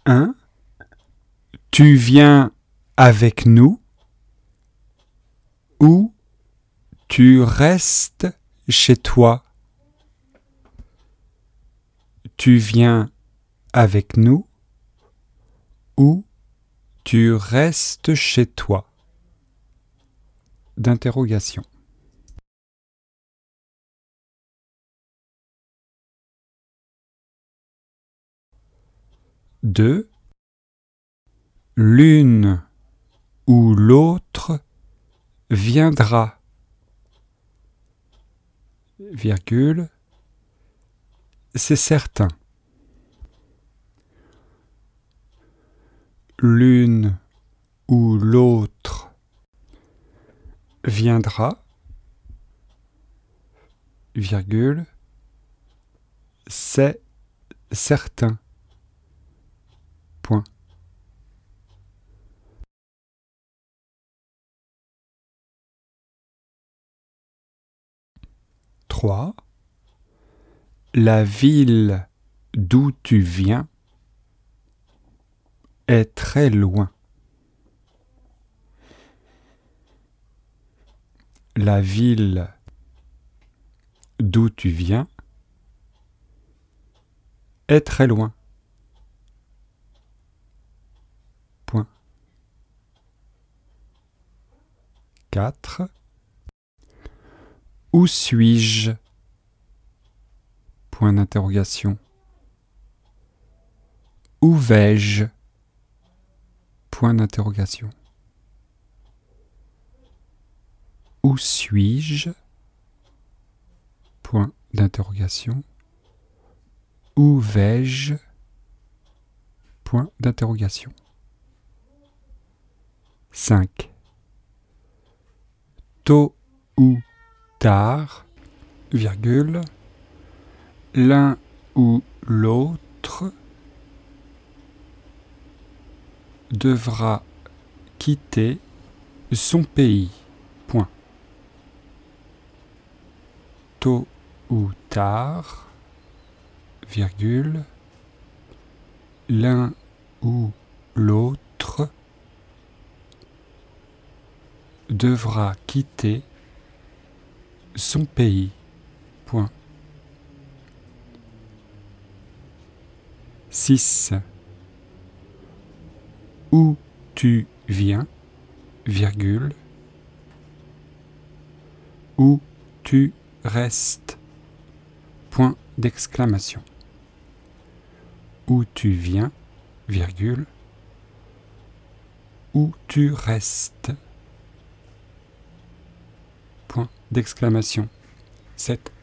1. Tu viens avec nous ou tu restes chez toi? Tu viens avec nous ou tu restes chez toi? D'interrogation. 2. L'une ou l'autre viendra, virgule, c'est certain. L'une ou l'autre viendra, virgule, c'est certain. Point. 3. La ville d'où tu viens est très loin. La ville d'où tu viens est très loin. Point. 4. Où suis-je? Point d'interrogation. Où vais-je? Point d'interrogation. Où suis-je? Point d'interrogation. Où vais-je? Point d'interrogation. 5. Tôt ou tard, virgule, l'un ou l'autre devra quitter son pays. Point. Tôt ou tard, virgule, l'un ou l'autre devra quitter son pays. Point. 6. Où tu viens, virgule, où tu restes, point d'exclamation. Où tu viens, virgule, où tu restes, point d'exclamation. 7.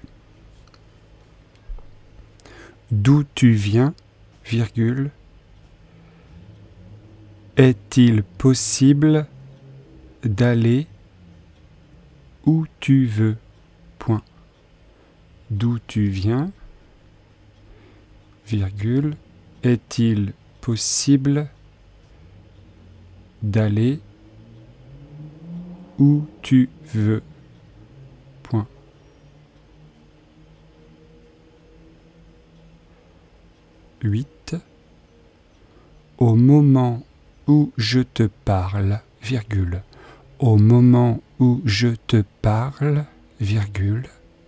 D'où tu viens, virgule, est-il possible d'aller où tu veux? Point. D'où tu viens, virgule, est-il possible d'aller où tu veux? Point. 8. Au moment où je te parle, virgule, au moment où je te parle, virgule,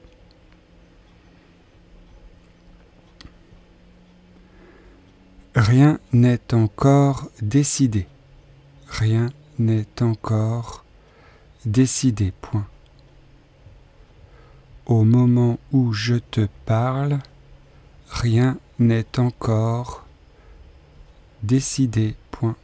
rien n'est encore décidé. Rien n'est encore décidé. Point. Au moment où je te parle, rien n'est encore décidé. Point.